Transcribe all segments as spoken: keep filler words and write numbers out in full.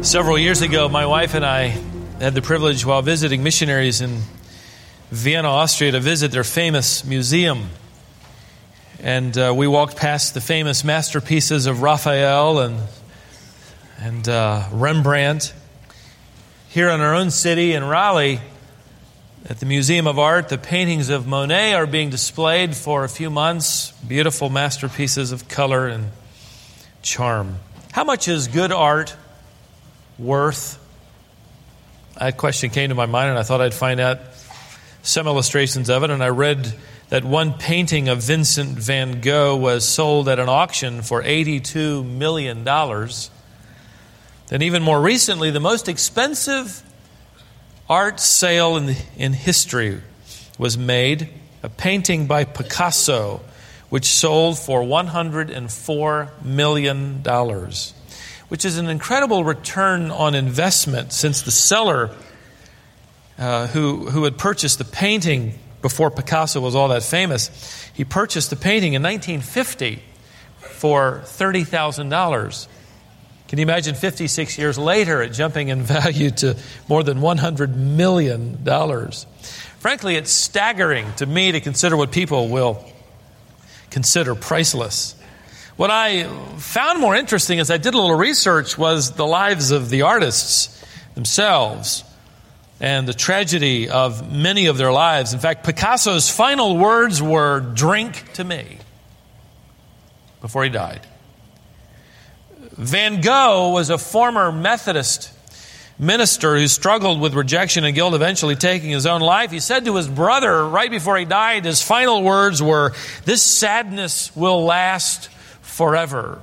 Several years ago, my wife and I had the privilege, while visiting missionaries in Vienna, Austria, to visit their famous museum. And uh, we walked past the famous masterpieces of Raphael and, and uh, Rembrandt. Here in our own city, in Raleigh, at the Museum of Art, the paintings of Monet are being displayed for a few months. Beautiful masterpieces of color and charm. How much is good art worth? That question came to my mind, and I thought I'd find out some illustrations of it. And I read that one painting of Vincent van Gogh was sold at an auction for eighty-two million dollars. Then even more recently, the most expensive art sale in, the, in history was made, a painting by Picasso, which sold for one hundred four million dollars. Which is an incredible return on investment, since the seller uh, who, who had purchased the painting before Picasso was all that famous, he purchased the painting in nineteen fifty for thirty thousand dollars. Can you imagine fifty-six years later it jumping in value to more than one hundred million dollars? Frankly, it's staggering to me to consider what people will consider priceless. What I found more interesting as I did a little research was the lives of the artists themselves and the tragedy of many of their lives. In fact, Picasso's final words were, "Drink to me," before he died. Van Gogh was a former Methodist minister who struggled with rejection and guilt, eventually taking his own life. He said to his brother right before he died, his final words were, "This sadness will last forever."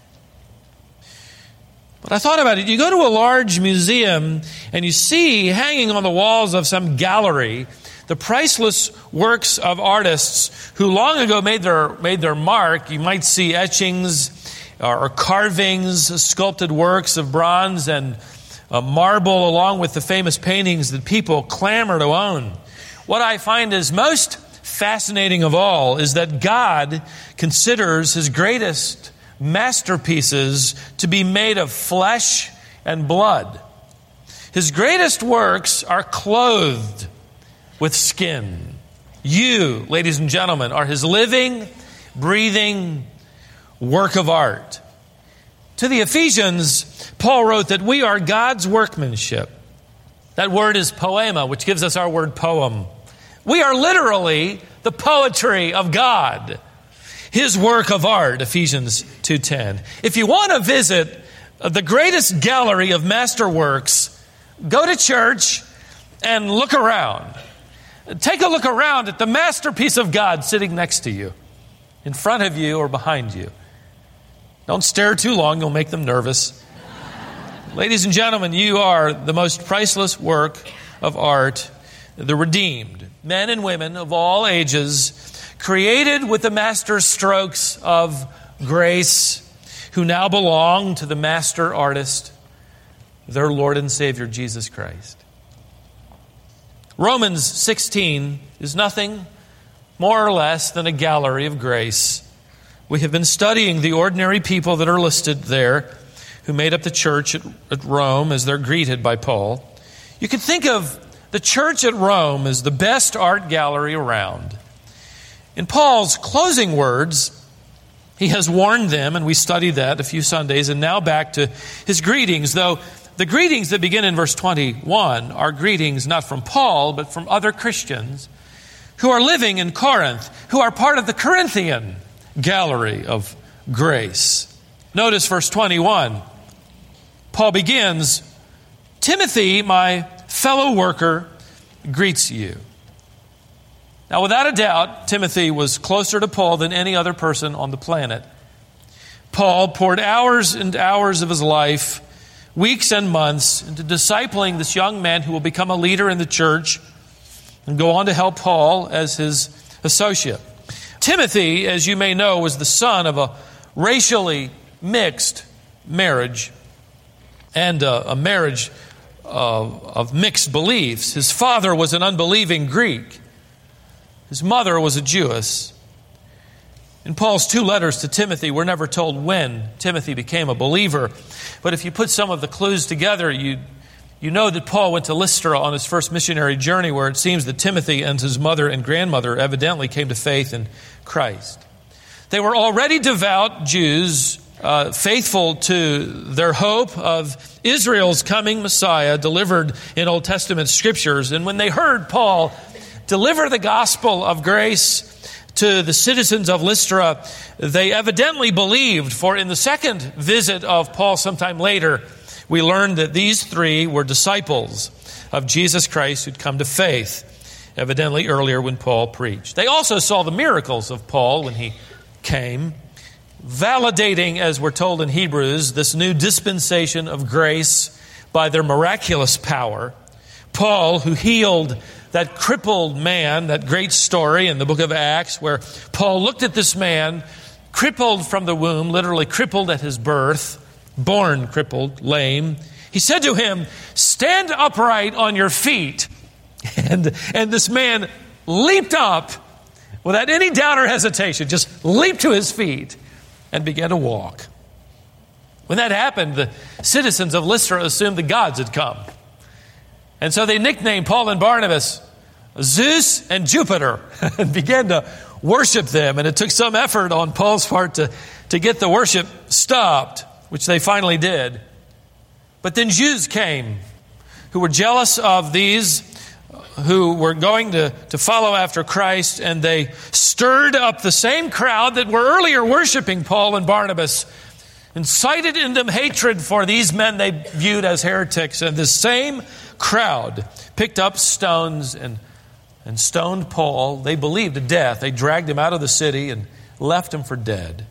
But I thought about it. You go to a large museum and you see hanging on the walls of some gallery the priceless works of artists who long ago made their made their mark. You might see etchings or carvings, sculpted works of bronze and uh, marble, along with the famous paintings that people clamor to own. What I find is most fascinating of all is that God considers His greatest masterpieces to be made of flesh and blood. His greatest works are clothed with skin. You, ladies and gentlemen, are His living, breathing work of art. To the Ephesians, Paul wrote that we are God's workmanship. That word is poema, which gives us our word poem. We are literally the poetry of God, His work of art, Ephesians two ten. If you want to visit the greatest gallery of masterworks, go to church and look around. Take a look around at the masterpiece of God sitting next to you, in front of you or behind you. Don't stare too long, you'll make them nervous. Ladies and gentlemen, you are the most priceless work of art, the redeemed, men and women of all ages, created with the master strokes of grace, who now belong to the master artist, their Lord and Savior, Jesus Christ. Romans sixteen is nothing more or less than a gallery of grace. We have been studying the ordinary people that are listed there, who made up the church at, at Rome as they're greeted by Paul. You could think of the church at Rome as the best art gallery around. In Paul's closing words, he has warned them, and we studied that a few Sundays, and now back to his greetings, though the greetings that begin in verse twenty-one are greetings not from Paul, but from other Christians who are living in Corinth, who are part of the Corinthian gallery of grace. Notice verse twenty-one. Paul begins, "Timothy, my fellow worker, greets you." Now, without a doubt, Timothy was closer to Paul than any other person on the planet. Paul poured hours and hours of his life, weeks and months, into discipling this young man who will become a leader in the church and go on to help Paul as his associate. Timothy, as you may know, was the son of a racially mixed marriage and a, a marriage of, of mixed beliefs. His father was an unbelieving Greek. His mother was a Jewess. In Paul's two letters to Timothy, we're never told when Timothy became a believer. But if you put some of the clues together, you you know that Paul went to Lystra on his first missionary journey, where it seems that Timothy and his mother and grandmother evidently came to faith in Christ. They were already devout Jews, uh, faithful to their hope of Israel's coming Messiah delivered in Old Testament scriptures. And when they heard Paul deliver the gospel of grace to the citizens of Lystra, they evidently believed, for in the second visit of Paul sometime later, we learned that these three were disciples of Jesus Christ who'd come to faith, evidently earlier when Paul preached. They also saw the miracles of Paul when he came, validating, as we're told in Hebrews, this new dispensation of grace by their miraculous power. Paul, who healed that crippled man, that great story in the book of Acts, where Paul looked at this man, crippled from the womb, literally crippled at his birth, born crippled, lame. He said to him, "Stand upright on your feet." And, and this man leaped up without any doubt or hesitation, just leaped to his feet and began to walk. When that happened, the citizens of Lystra assumed the gods had come. And so they nicknamed Paul and Barnabas Zeus and Jupiter and began to worship them. And it took some effort on Paul's part to, to get the worship stopped, which they finally did. But then Jews came who were jealous of these who were going to, to follow after Christ, and they stirred up the same crowd that were earlier worshiping Paul and Barnabas, incited in them hatred for these men they viewed as heretics. And the same crowd picked up stones and, and stoned Paul. They believed to death. They dragged him out of the city and left him for dead.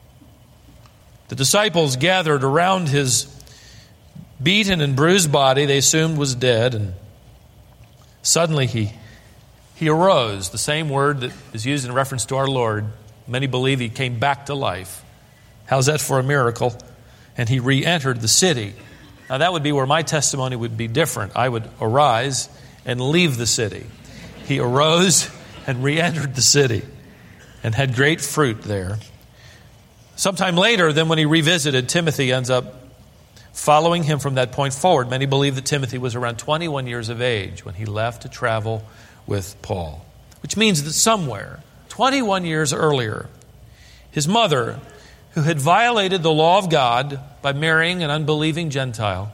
The disciples gathered around his beaten and bruised body they assumed was dead, and suddenly he, he arose, the same word that is used in reference to our Lord. Many believe he came back to life. How's that for a miracle? And he re-entered the city. Now that would be where my testimony would be different. I would arise and leave the city. He arose and re-entered the city and had great fruit there. Sometime later, then when he revisited, Timothy ends up following him from that point forward. Many believe that Timothy was around twenty-one years of age when he left to travel with Paul, which means that somewhere, twenty-one years earlier, his mother, who had violated the law of God by marrying an unbelieving Gentile,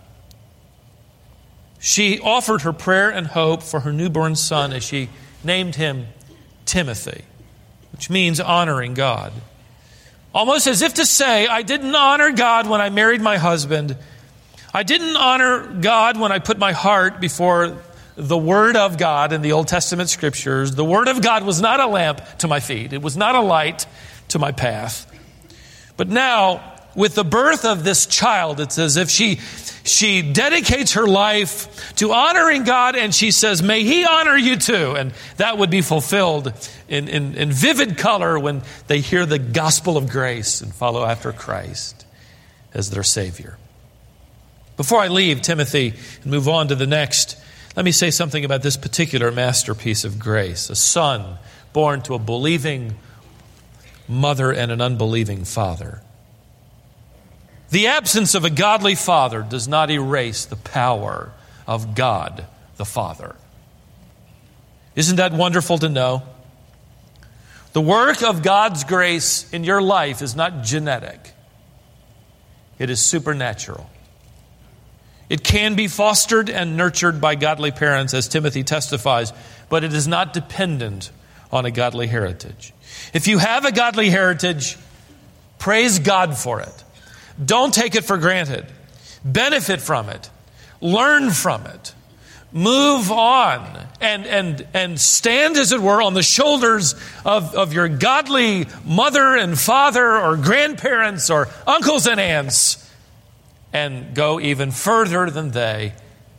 she offered her prayer and hope for her newborn son as she named him Timothy, which means honoring God. Almost as if to say, I didn't honor God when I married my husband. I didn't honor God when I put my heart before the Word of God in the Old Testament Scriptures. The Word of God was not a lamp to my feet. It was not a light to my path. But now, with the birth of this child, it's as if she, she dedicates her life to honoring God, and she says, may He honor you too. And that would be fulfilled in, in, in vivid color when they hear the gospel of grace and follow after Christ as their Savior. Before I leave Timothy and move on to the next, let me say something about this particular masterpiece of grace. A son born to a believing mother and an unbelieving father. The absence of a godly father does not erase the power of God the Father. Isn't that wonderful to know? The work of God's grace in your life is not genetic. It is supernatural. It can be fostered and nurtured by godly parents, as Timothy testifies, but it is not dependent on a godly heritage. If you have a godly heritage, praise God for it. Don't take it for granted. Benefit from it. Learn from it. Move on and, and, and stand, as it were, on the shoulders of, of your godly mother and father or grandparents or uncles and aunts, and go even further than they.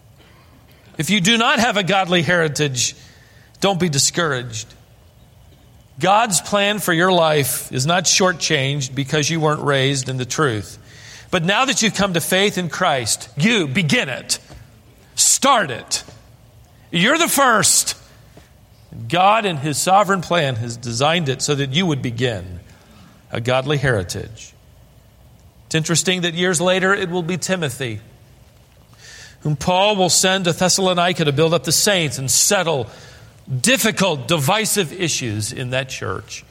If you do not have a godly heritage, don't be discouraged. God's plan for your life is not shortchanged because you weren't raised in the truth. But now that you've come to faith in Christ, you begin it. Start it. You're the first. God in His sovereign plan has designed it so that you would begin. a godly heritage. It's interesting that years later it will be Timothy, whom Paul will send to Thessalonica to build up the saints and settle difficult, divisive issues in that church.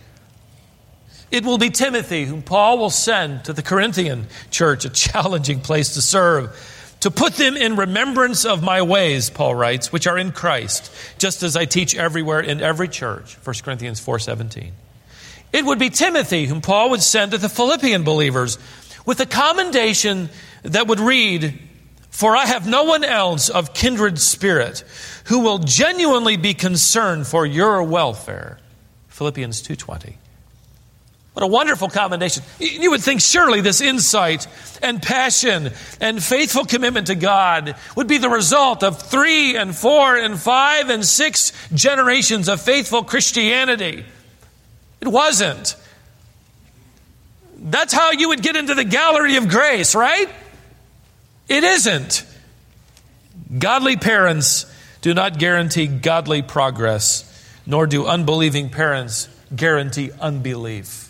It will be Timothy whom Paul will send to the Corinthian church, a challenging place to serve, to put them in remembrance of my ways, Paul writes, which are in Christ, just as I teach everywhere in every church, First Corinthians four seventeen. It would be Timothy whom Paul would send to the Philippian believers with a commendation that would read, "For I have no one else of kindred spirit who will genuinely be concerned for your welfare." Philippians two twenty. What a wonderful commendation. You would think surely this insight and passion and faithful commitment to God would be the result of three and four and five and six generations of faithful Christianity. It wasn't. That's how you would get into the gallery of grace, right? It isn't. Godly parents do not guarantee godly progress, nor do unbelieving parents guarantee unbelief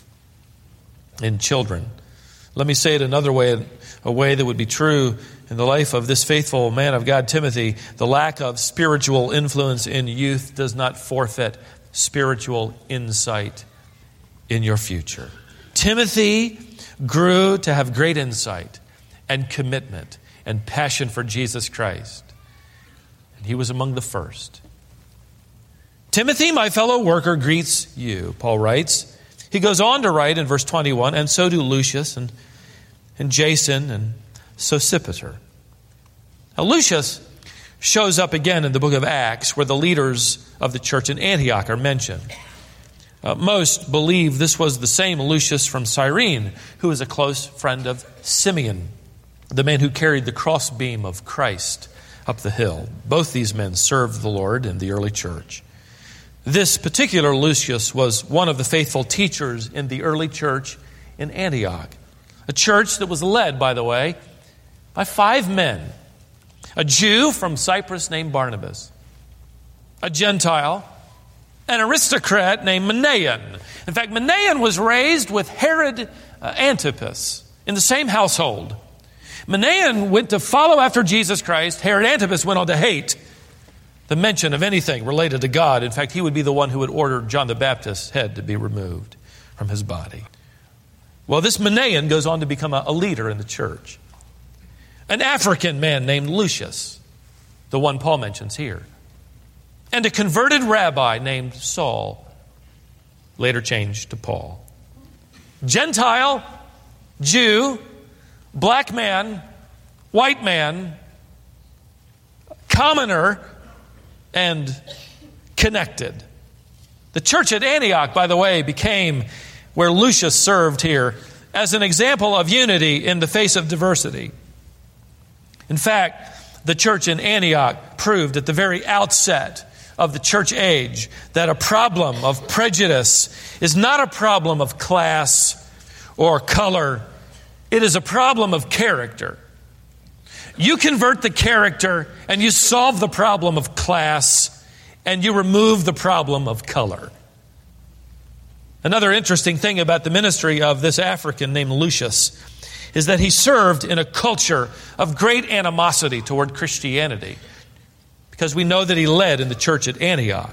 in children. Let me say it another way, a way that would be true in the life of this faithful man of God, Timothy. The lack of spiritual influence in youth does not forfeit spiritual insight in your future. Timothy grew to have great insight and commitment and passion for Jesus Christ. And he was among the first. Timothy, my fellow worker, greets you, Paul writes. He goes on to write in verse twenty-one, and so do Lucius and, and Jason and Sosipater. Now Lucius shows up again in the book of Acts, where the leaders of the church in Antioch are mentioned. Uh, most believe this was the same Lucius from Cyrene, who was a close friend of Simeon, the man who carried the crossbeam of Christ up the hill. Both these men served the Lord in the early church. This particular Lucius was one of the faithful teachers in the early church in Antioch, a church that was led, by the way, by five men. A Jew from Cyprus named Barnabas, a Gentile, an aristocrat named Manaen. In fact, Manaen was raised with Herod uh, Antipas in the same household. Manaen went to follow after Jesus Christ. Herod Antipas went on to hate the mention of anything related to God. In fact, he would be the one who would order John the Baptist's head to be removed from his body. Well, this Manaen goes on to become a, a leader in the church. An African man named Lucius, the one Paul mentions here. And a converted rabbi named Saul, later changed to Paul. Gentile, Jew, black man, white man, commoner, and connected. The church at Antioch, by the way, became where Lucius served here as an example of unity in the face of diversity. In fact, the church in Antioch proved at the very outset of the church age that a problem of prejudice is not a problem of class or color. It is a problem of character. You convert the character and you solve the problem of class and you remove the problem of color. Another interesting thing about the ministry of this African named Lucius is that he served in a culture of great animosity toward Christianity, because we know that he led in the church at Antioch.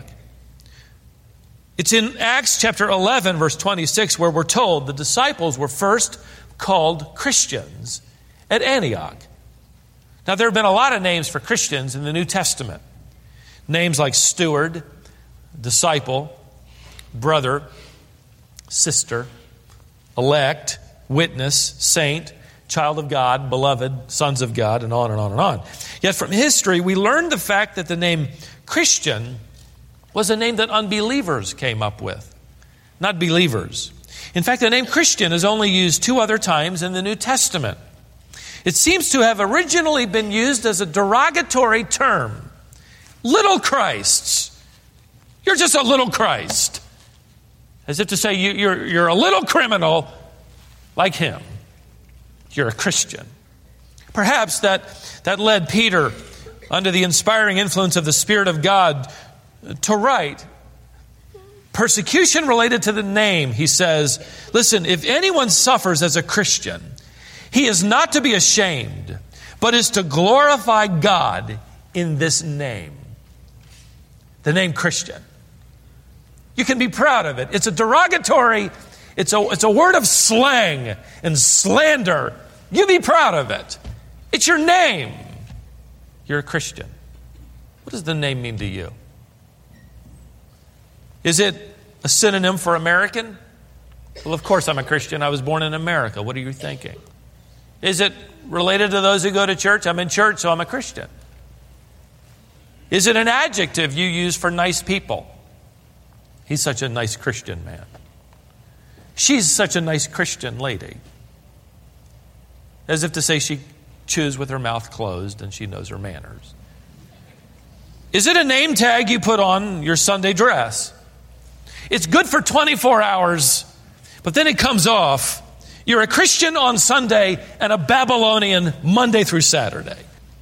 It's in Acts chapter eleven, verse twenty-six, where we're told the disciples were first called Christians at Antioch. Now, there have been a lot of names for Christians in the New Testament. Names like steward, disciple, brother, sister, elect, witness, saint, child of God, beloved, sons of God, and on and on and on. Yet from history, we learned the fact that the name Christian was a name that unbelievers came up with, not believers. In fact, the name Christian is only used two other times in the New Testament. It seems to have originally been used as a derogatory term. Little Christs. You're just a little Christ. As if to say you, you're, you're a little criminal like him. You're a Christian. Perhaps that, that led Peter, under the inspiring influence of the Spirit of God, to write persecution related to the name, he says, listen, if anyone suffers as a Christian, he is not to be ashamed, but is to glorify God in this name. The name Christian. You can be proud of it. It's a derogatory, it's a, it's a word of slang and slander. You be proud of it. It's your name. You're a Christian. What does the name mean to you? Is it a synonym for American? Well, of course I'm a Christian. I was born in America. What are you thinking? Is it related to those who go to church? I'm in church, so I'm a Christian. Is it an adjective you use for nice people? He's such a nice Christian man. She's such a nice Christian lady. As if to say she chews with her mouth closed and she knows her manners. Is it a name tag you put on your Sunday dress? It's good for twenty-four hours, but then it comes off. You're a Christian on Sunday and a Babylonian Monday through Saturday.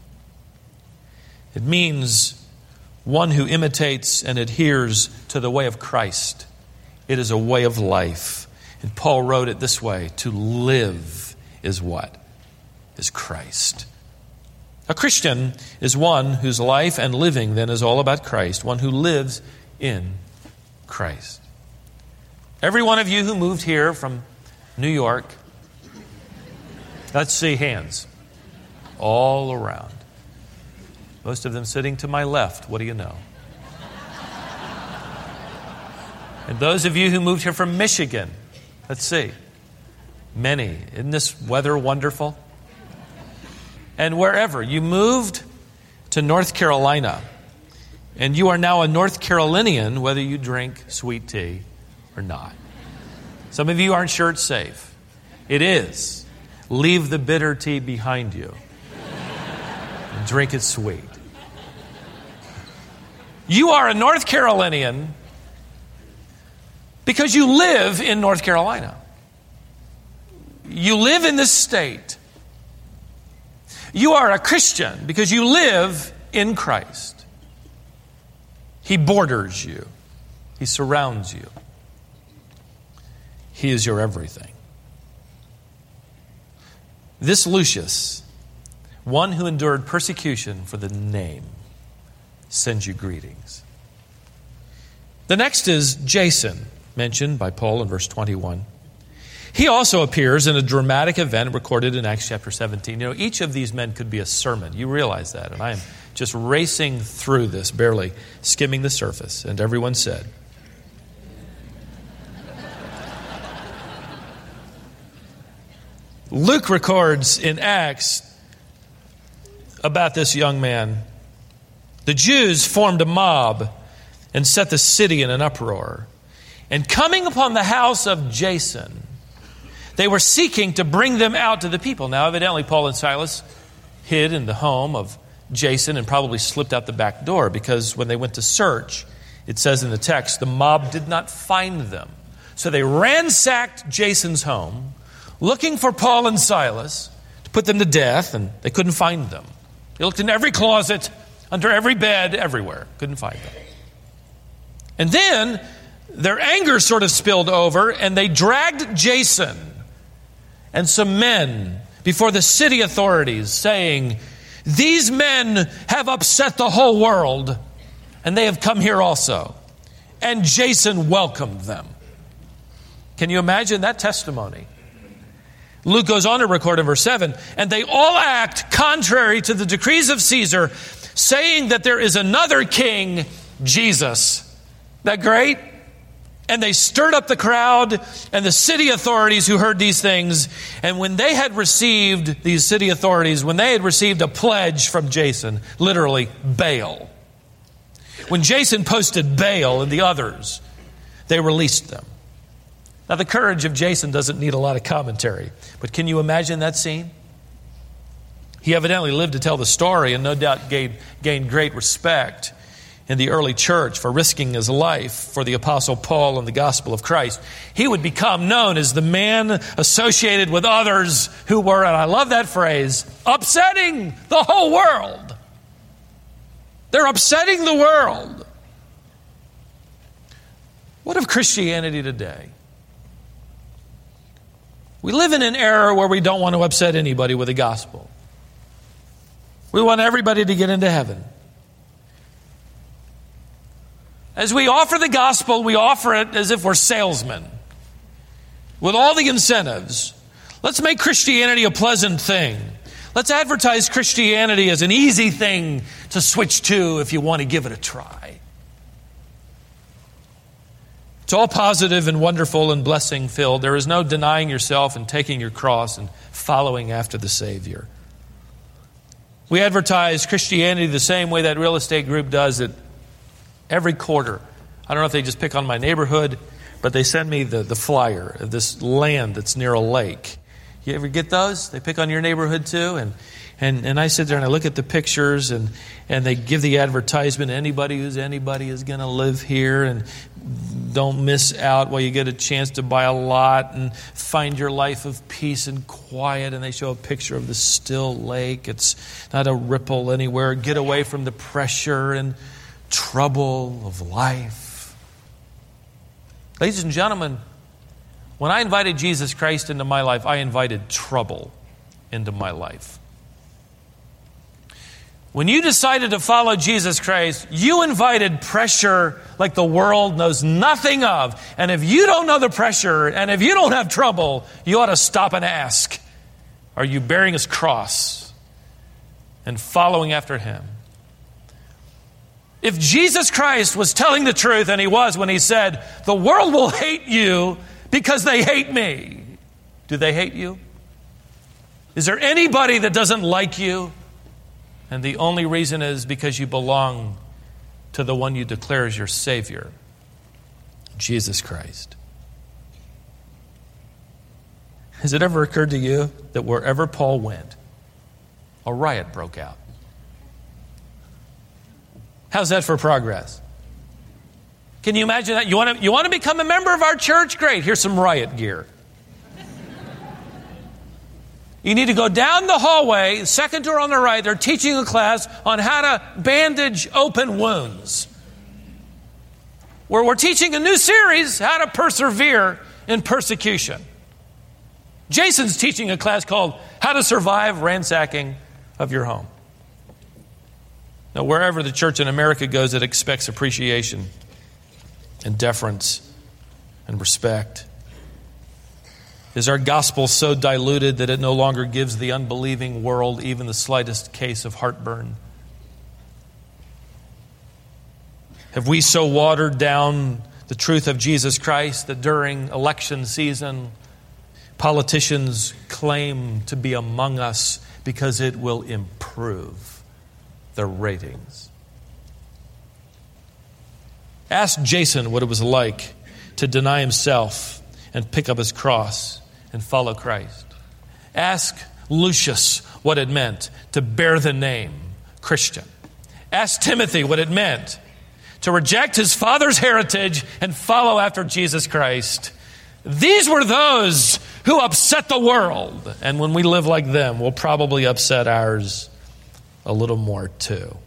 It means one who imitates and adheres to the way of Christ. It is a way of life. And Paul wrote it this way: to live is what? Is Christ. A Christian is one whose life and living then is all about Christ, one who lives in Christ. Every one of you who moved here from New York, let's see hands all around. Most of them sitting to my left. What do you know? And those of you who moved here from Michigan, let's see. Many. Isn't this weather wonderful? And wherever you moved to North Carolina, and you are now a North Carolinian, whether you drink sweet tea or not. Some of you aren't sure it's safe. It is. Leave the bitter tea behind you and drink it sweet. You are a North Carolinian because you live in North Carolina. You live in this state. You are a Christian because you live in Christ. He borders you. He surrounds you. He is your everything. This Lucius, one who endured persecution for the name, sends you greetings. The next is Jason, mentioned by Paul in verse twenty-one. He also appears in a dramatic event recorded in Acts chapter seventeen. You know, each of these men could be a sermon. You realize that. And I am just racing through this, barely skimming the surface. And everyone said, Luke records in Acts about this young man. The Jews formed a mob and set the city in an uproar. And coming upon the house of Jason, they were seeking to bring them out to the people. Now, evidently, Paul and Silas hid in the home of Jason and probably slipped out the back door, because when they went to search, it says in the text, the mob did not find them. So they ransacked Jason's home, looking for Paul and Silas to put them to death, and they couldn't find them. They looked in every closet, under every bed, everywhere. Couldn't find them. And then their anger sort of spilled over, and they dragged Jason and some men before the city authorities, saying, these men have upset the whole world, and they have come here also. And Jason welcomed them. Can you imagine that testimony? Luke goes on to record in verse seven, and they all act contrary to the decrees of Caesar, saying that there is another king, Jesus. Isn't that great? And they stirred up the crowd and the city authorities who heard these things. And when they had received, these city authorities, when they had received a pledge from Jason, literally bail. When Jason posted bail and the others, they released them. Now, the courage of Jason doesn't need a lot of commentary. But can you imagine that scene? He evidently lived to tell the story and no doubt gained, gained great respect in the early church for risking his life for the Apostle Paul and the gospel of Christ. He would become known as the man associated with others who were, and I love that phrase, upsetting the whole world. They're upsetting the world. What of Christianity today? We live in an era where we don't want to upset anybody with the gospel. We want everybody to get into heaven. As we offer the gospel, we offer it as if we're salesmen, with all the incentives. Let's make Christianity a pleasant thing. Let's advertise Christianity as an easy thing to switch to if you want to give it a try. It's all positive and wonderful and blessing filled. There is no denying yourself and taking your cross and following after the Savior. We advertise Christianity the same way that real estate group does it every quarter. I don't know if they just pick on my neighborhood, but they send me the, the flyer of this land that's near a lake. You ever get those? They pick on your neighborhood too? And and, and I sit there and I look at the pictures and, and they give the advertisement, anybody who's anybody is going to live here, and don't miss out while you get a chance to buy a lot and find your life of peace and quiet. And they show a picture of the still lake. It's not a ripple anywhere. Get away from the pressure and trouble of life. Ladies and gentlemen, when I invited Jesus Christ into my life, I invited trouble into my life. When you decided to follow Jesus Christ, you invited pressure like the world knows nothing of. And if you don't know the pressure, and if you don't have trouble, you ought to stop and ask, are you bearing His cross and following after Him? If Jesus Christ was telling the truth, and He was when He said, the world will hate you because they hate me, do they hate you? Is there anybody that doesn't like you? And the only reason is because you belong to the one you declare as your Savior, Jesus Christ. Has it ever occurred to you that wherever Paul went, a riot broke out? How's that for progress? Can you imagine that? You want to, you want to become a member of our church? Great, here's some riot gear. You need to go down the hallway, second door on the right. They're teaching a class on how to bandage open wounds. Where we're teaching a new series, how to persevere in persecution. Jason's teaching a class called How to Survive Ransacking of Your Home. Now, wherever the church in America goes, it expects appreciation and deference and respect. Is our gospel so diluted that it no longer gives the unbelieving world even the slightest case of heartburn? Have we so watered down the truth of Jesus Christ that during election season, politicians claim to be among us because it will improve their ratings? Ask Jason what it was like to deny himself and pick up his cross and follow Christ. Ask Lucius what it meant to bear the name Christian. Ask Timothy what it meant to reject his father's heritage and follow after Jesus Christ. These were those who upset the world. And when we live like them, we'll probably upset ours a little more too.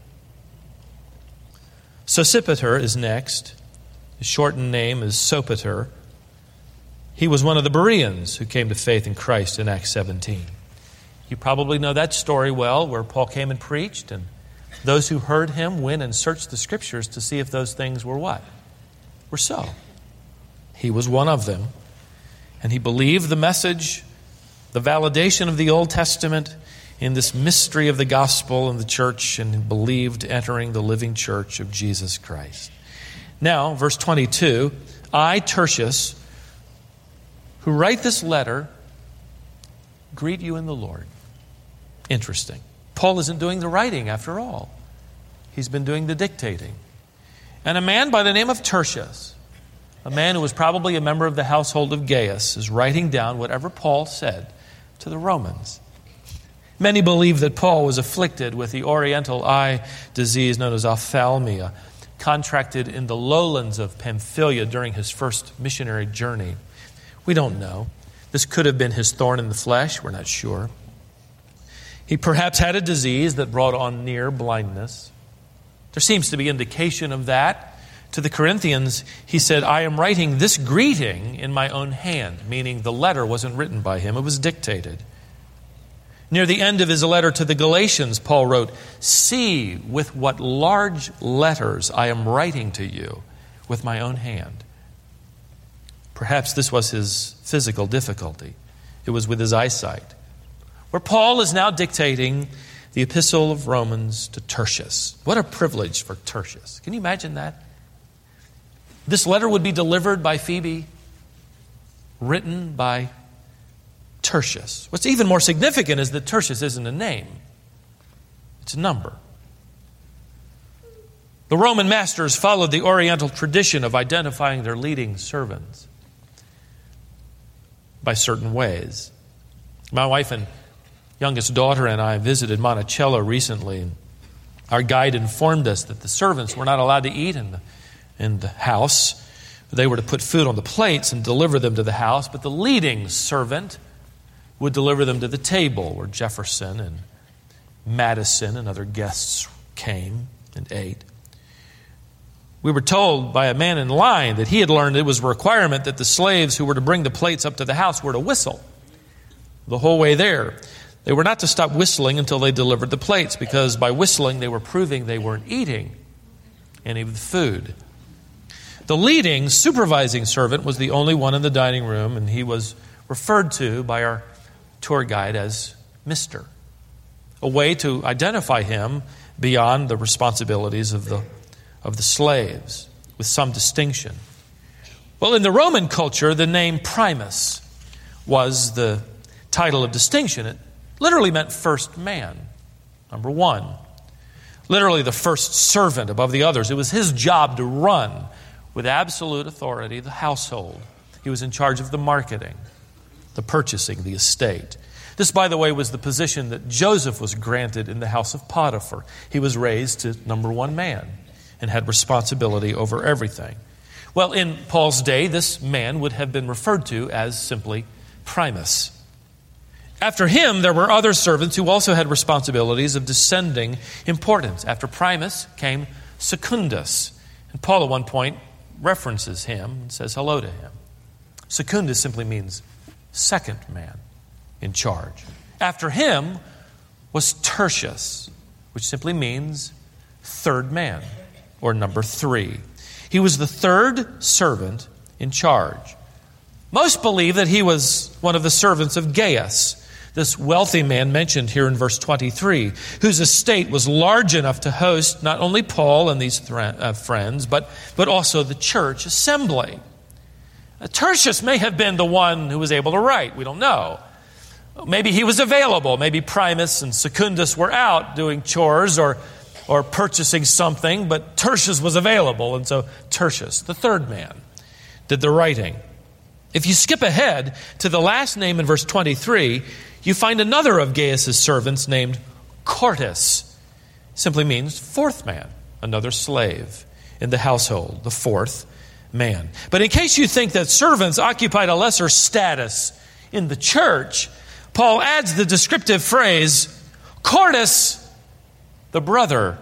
Sosipater is next. His shortened name is Sopater. He was one of the Bereans who came to faith in Christ in Acts seventeen. You probably know that story well, where Paul came and preached, and those who heard him went and searched the Scriptures to see if those things were what? Were so. He was one of them, and he believed the message, the validation of the Old Testament in this mystery of the gospel and the church, and believed entering the living church of Jesus Christ. Now, verse twenty-two, I, Tertius, who write this letter, greet you in the Lord. Interesting. Paul isn't doing the writing after all. He's been doing the dictating. And a man by the name of Tertius, a man who was probably a member of the household of Gaius, is writing down whatever Paul said to the Romans. Many believe that Paul was afflicted with the oriental eye disease known as ophthalmia, contracted in the lowlands of Pamphylia during his first missionary journey. We don't know. This could have been his thorn in the flesh. We're not sure. He perhaps had a disease that brought on near blindness. There seems to be indication of that To the Corinthians, he said, I am writing this greeting in my own hand, meaning the letter wasn't written by him, it was dictated. Near the end of his letter to the Galatians, Paul wrote, see with what large letters I am writing to you with my own hand. Perhaps this was his physical difficulty. It was with his eyesight. Where Paul is now dictating the epistle of Romans to Tertius. What a privilege for Tertius. Can you imagine that? This letter would be delivered by Phoebe, written by Tertius. What's even more significant is that Tertius isn't a name. It's a number. The Roman masters followed the Oriental tradition of identifying their leading servants by certain ways. My wife and youngest daughter and I visited Monticello recently, and our guide informed us that the servants were not allowed to eat in the, in the house. They were to put food on the plates and deliver them to the house, but the leading servant would deliver them to the table where Jefferson and Madison and other guests came and ate. We were told by a man in line that he had learned it was a requirement that the slaves who were to bring the plates up to the house were to whistle the whole way there. They were not to stop whistling until they delivered the plates, because by whistling they were proving they weren't eating any of the food. The leading, supervising servant was the only one in the dining room, and he was referred to by our tour guide as Mister, a way to identify him beyond the responsibilities of the of the slaves, with some distinction. Well, in the Roman culture, the name Primus was the title of distinction. It literally meant first man, number one. Literally the first servant above the others. It was his job to run with absolute authority the household. He was in charge of the marketing, the purchasing, the estate. This, by the way, was the position that Joseph was granted in the house of Potiphar. He was raised to number one man and had responsibility over everything. Well, in Paul's day, this man would have been referred to as simply Primus. After him, there were other servants who also had responsibilities of descending importance. After Primus came Secundus. And Paul at one point references him and says hello to him. Secundus simply means second man in charge. After him was Tertius, which simply means third man, or number three. He was the third servant in charge. Most believe that he was one of the servants of Gaius, this wealthy man mentioned here in verse twenty-three, whose estate was large enough to host not only Paul and these th- uh, friends, but, but also the church assembly. Uh, Tertius may have been the one who was able to write. We don't know. Maybe he was available. Maybe Primus and Secundus were out doing chores or or purchasing something, but Tertius was available, and so Tertius, the third man, did the writing. If you skip ahead to the last name in verse twenty-three, you find another of Gaius' servants named Quartus. Simply means fourth man, another slave in the household, the fourth man. But in case you think that servants occupied a lesser status in the church, Paul adds the descriptive phrase, Quartus, the brother.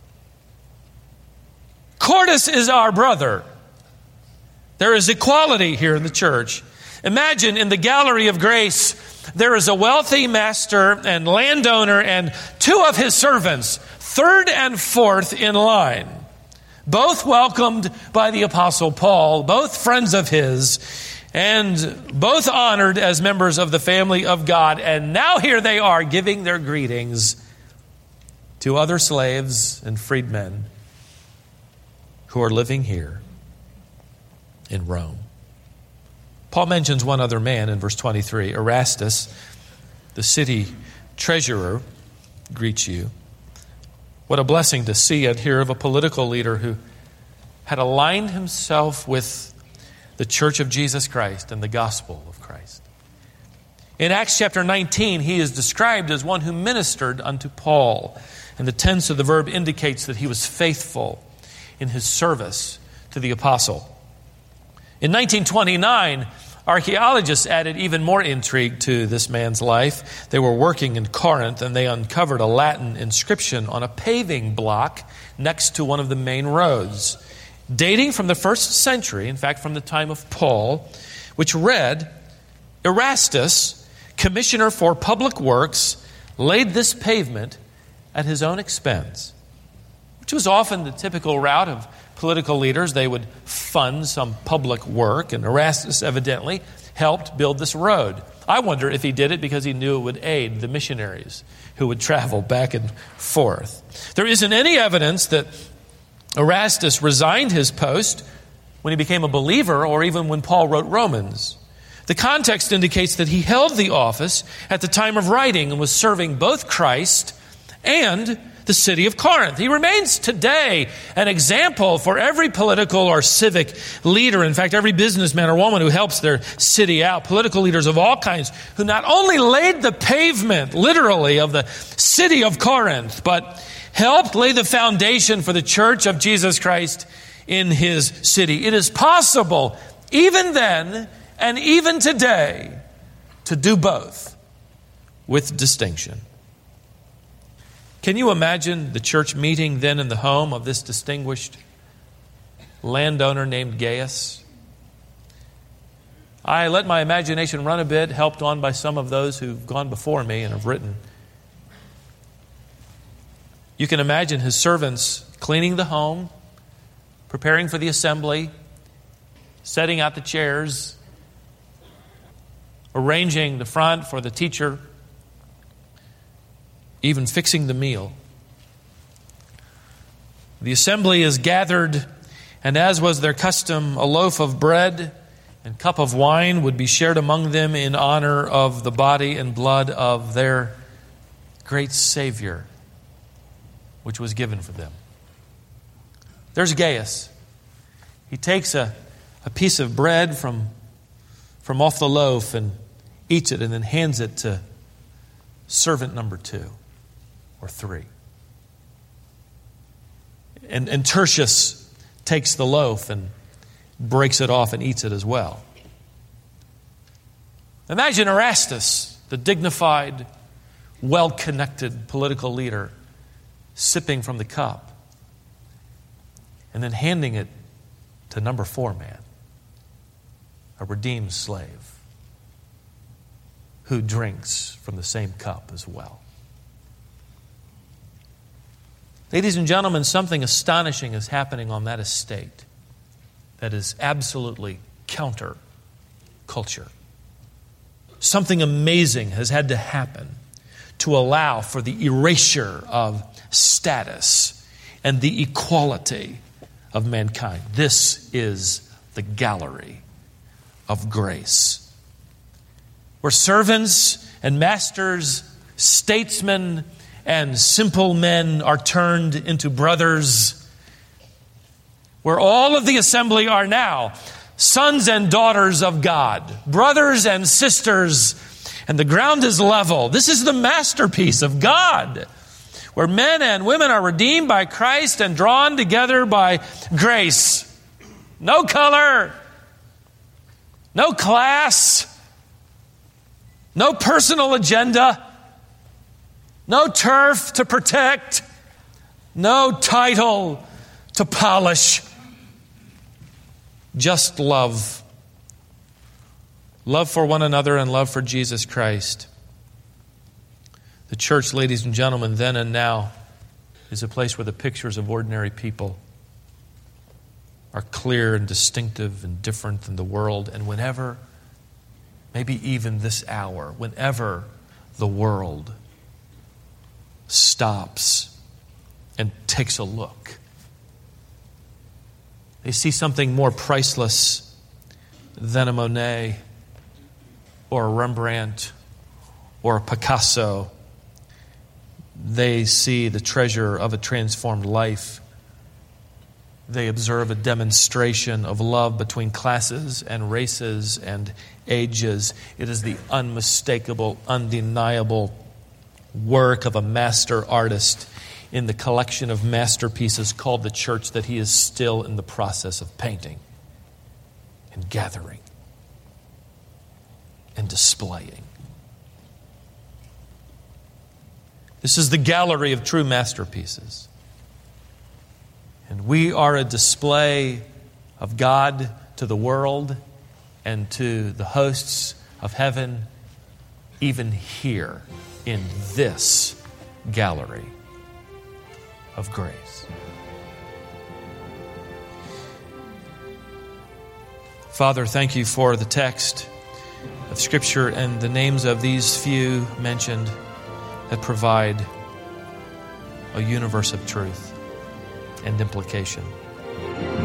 Quartus is our brother. There is equality here in the church. Imagine in the gallery of grace, there is a wealthy master and landowner and two of his servants, third and fourth in line, both welcomed by the Apostle Paul, both friends of his, and both honored as members of the family of God. And now here they are giving their greetings to other slaves and freedmen who are living here in Rome. Paul mentions one other man in verse twenty-three. Erastus, the city treasurer, greets you. What a blessing to see and hear of a political leader who had aligned himself with the Church of Jesus Christ and the gospel of Christ. In Acts chapter nineteen, he is described as one who ministered unto Paul. And the tense of the verb indicates that he was faithful in his service to the apostle. In nineteen twenty-nine, archaeologists added even more intrigue to this man's life. They were working in Corinth and they uncovered a Latin inscription on a paving block next to one of the main roads. dating from the first century, in fact, from the time of Paul, which read, Erastus, commissioner for public works, laid this pavement at his own expense, which was often the typical route of political leaders. They would fund some public work, and Erastus evidently helped build this road. I wonder if he did it because he knew it would aid the missionaries who would travel back and forth. There isn't any evidence that Erastus resigned his post when he became a believer or even when Paul wrote Romans. The context indicates that he held the office at the time of writing and was serving both Christ and the city of Corinth. He remains today an example for every political or civic leader. In fact, every businessman or woman who helps their city out, political leaders of all kinds, who not only laid the pavement, literally, of the city of Corinth, but helped lay the foundation for the church of Jesus Christ in his city. It is possible, even then and even today, to do both with distinction. Can you imagine the church meeting then in the home of this distinguished landowner named Gaius? I let my imagination run a bit, helped on by some of those who've gone before me and have written. You can imagine his servants cleaning the home, preparing for the assembly, setting out the chairs, arranging the front for the teacher, even fixing the meal. The assembly is gathered, and as was their custom, a loaf of bread and cup of wine would be shared among them in honor of the body and blood of their great Savior, which was given for them. There's Gaius. He takes a, a piece of bread from, from off the loaf and eats it and then hands it to servant number two or three. And, and Tertius takes the loaf and breaks it off and eats it as well. Imagine Erastus, the dignified, well-connected political leader, sipping from the cup and then handing it to number four man, a redeemed slave who drinks from the same cup as well. Ladies and gentlemen, something astonishing is happening on that estate that is absolutely counter culture. Something amazing has had to happen to allow for the erasure of status and the equality of mankind. This is the gallery of grace, where servants and masters, statesmen and simple men are turned into brothers, where all of the assembly are now sons and daughters of God, brothers and sisters, and the ground is level. This is the masterpiece of God, where men and women are redeemed by Christ and drawn together by grace. No color, no class, no personal agenda, no turf to protect, no title to polish. Just love. Love for one another and love for Jesus Christ. The church, ladies and gentlemen, then and now, is a place where the pictures of ordinary people are clear and distinctive and different than the world. And whenever, maybe even this hour, whenever the world stops and takes a look, they see something more priceless than a Monet or a Rembrandt or a Picasso. They see the treasure of a transformed life. They observe a demonstration of love between classes and races and ages. It is the unmistakable, undeniable work of a master artist in the collection of masterpieces called the church that he is still in the process of painting and gathering and displaying. This is the gallery of true masterpieces. And we are a display of God to the world and to the hosts of heaven, even here in this gallery of grace. Father, thank you for the text of Scripture and the names of these few mentioned that provide a universe of truth and implication.